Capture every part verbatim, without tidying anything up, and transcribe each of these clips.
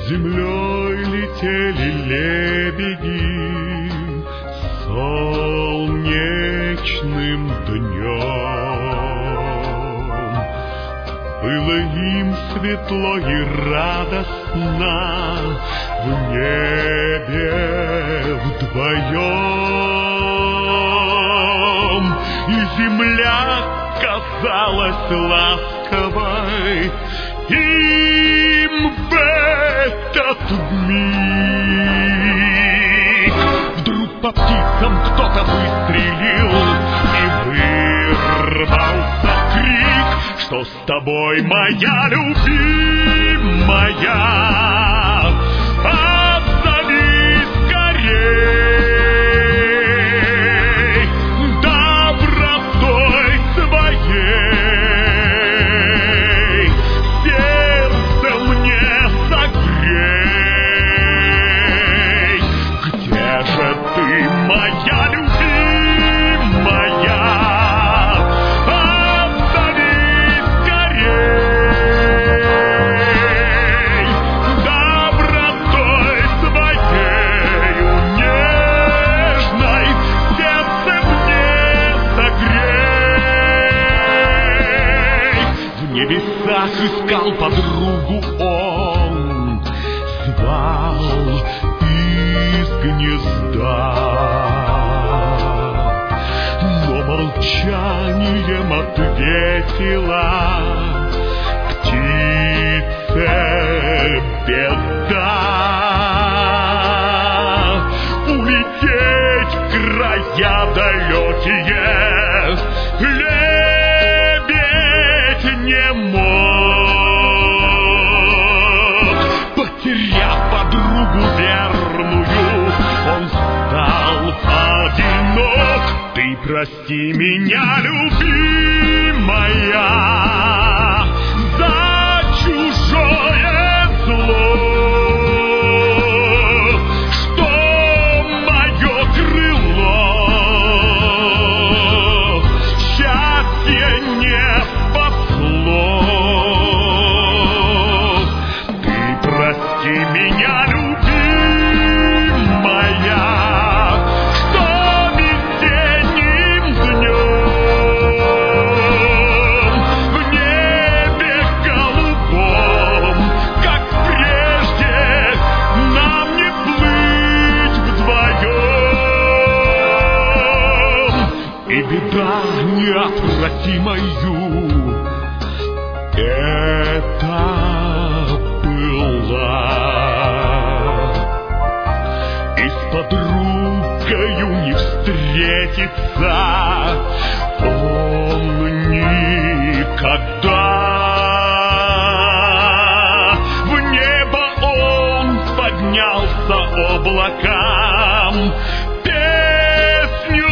землей летели лебеди солнечным днем. Было им светло и радостно в небе вдвоем, и земля казалась ласковой им в этот миг. Вдруг по птицам кто-то выстрелил, и вырвался крик: что с тобой, моя любимая? Отзовись скорей добротой своей, сердце мне согрей. Где же ты, моя любимая? Отзовись скорей добротой своею нежной, сердце мне согрей. В небесах искал подругу он, звал из гнезда, но молчанием ответила птице беда. Улететь в края далекие лебедь не мог. Потеряв подругу верную, он стал одинок. Ты прости меня, любимая, за чужое зло, что мое крыло счастье не спасло. Ты прости меня, любимая, что весенним днем в небе голубом, как прежде, нам не плыть вдвоем. И беда неотвратимою это была, и с подругою не встретиться он никогда. В небо он поднялся облакам, песню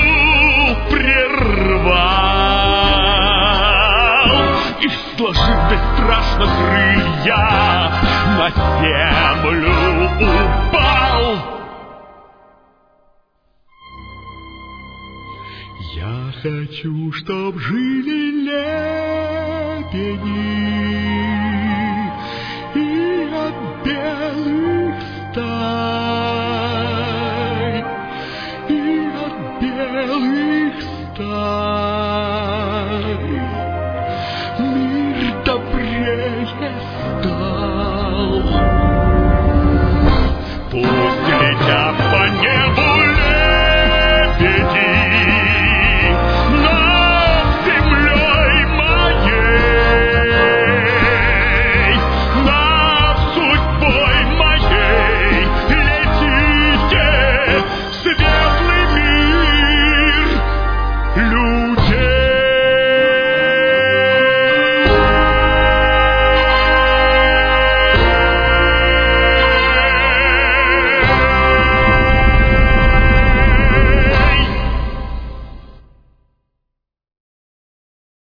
прервал и, сложив бесстрашно крылья, на землю упал. Я хочу, чтоб жили лебеди